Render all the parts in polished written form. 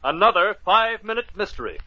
Another 5-minute mystery.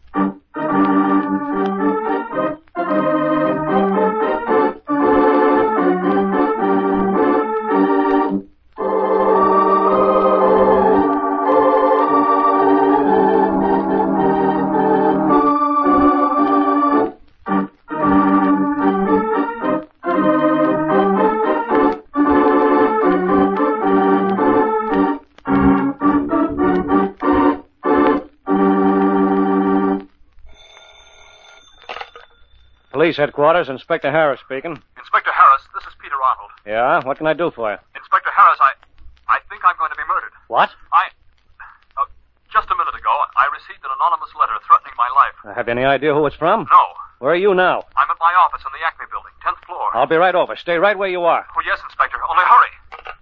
Police headquarters, Inspector Harris speaking. Inspector Harris, this is Peter Arnold. Yeah? What can I do for you? Inspector Harris, I think I'm going to be murdered. What? Just a minute ago, I received an anonymous letter threatening my life. Have you any idea who it's from? No. Where are you now? I'm at my office in the Acme building, 10th floor. I'll be right over. Stay right where you are. Oh, yes, Inspector. Only hurry.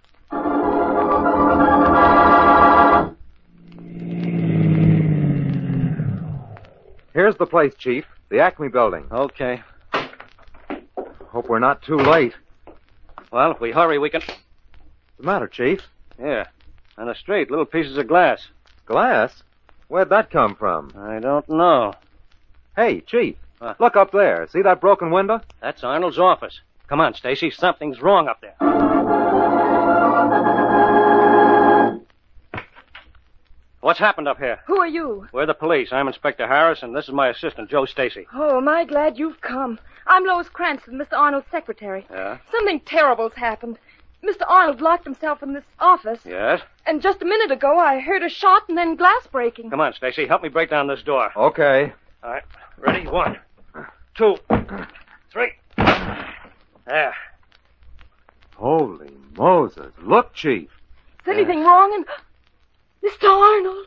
Here's the place, Chief. The Acme building. Okay. Hope we're not too late. Well, if we hurry, we can... What's the matter, Chief? Here. On the street, little pieces of glass. Glass? Where'd that come from? I don't know. Hey, Chief. Look up there. See that broken window? That's Arnold's office. Come on, Stacy. Something's wrong up there. What's happened up here? Who are you? We're the police. I'm Inspector Harris, and this is my assistant, Joe Stacy. Oh, am I glad you've come. I'm Lois Cranston, Mr. Arnold's secretary. Yeah? Something terrible's happened. Mr. Arnold locked himself in this office. Yes? And just a minute ago, I heard a shot and then glass breaking. Come on, Stacy. Help me break down this door. Okay. All right. Ready? 1, 2, 3. There. Holy Moses. Look, Chief. Is anything wrong? And Mr. Arnold.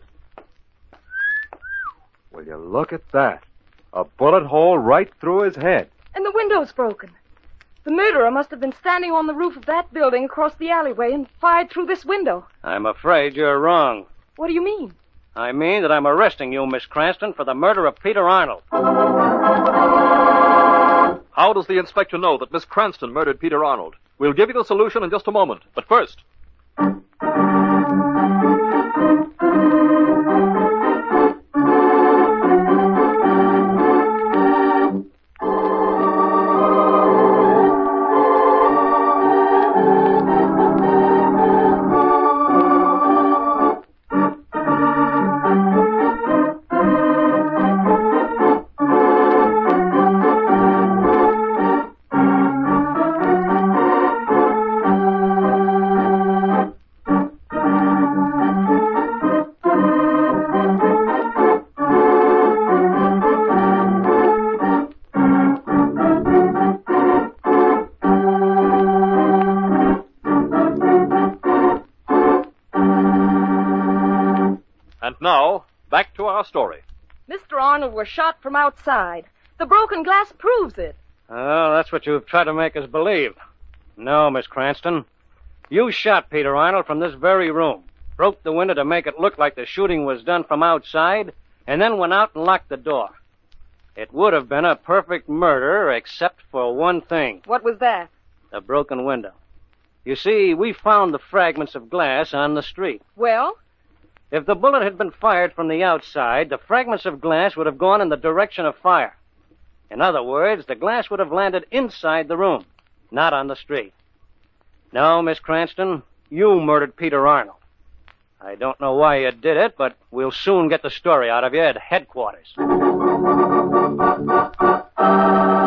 Will you look at that? A bullet hole right through his head. And the window's broken. The murderer must have been standing on the roof of that building across the alleyway and fired through this window. I'm afraid you're wrong. What do you mean? I mean that I'm arresting you, Miss Cranston, for the murder of Peter Arnold. How does the inspector know that Miss Cranston murdered Peter Arnold? We'll give you the solution in just a moment. But first... And now, back to our story. Mr. Arnold was shot from outside. The broken glass proves it. Oh, that's what you've tried to make us believe. No, Miss Cranston. You shot Peter Arnold from this very room, broke the window to make it look like the shooting was done from outside, and then went out and locked the door. It would have been a perfect murder, except for one thing. What was that? The broken window. You see, we found the fragments of glass on the street. Well? If the bullet had been fired from the outside, the fragments of glass would have gone in the direction of fire. In other words, the glass would have landed inside the room, not on the street. No, Miss Cranston, you murdered Peter Arnold. I don't know why you did it, but we'll soon get the story out of you at headquarters.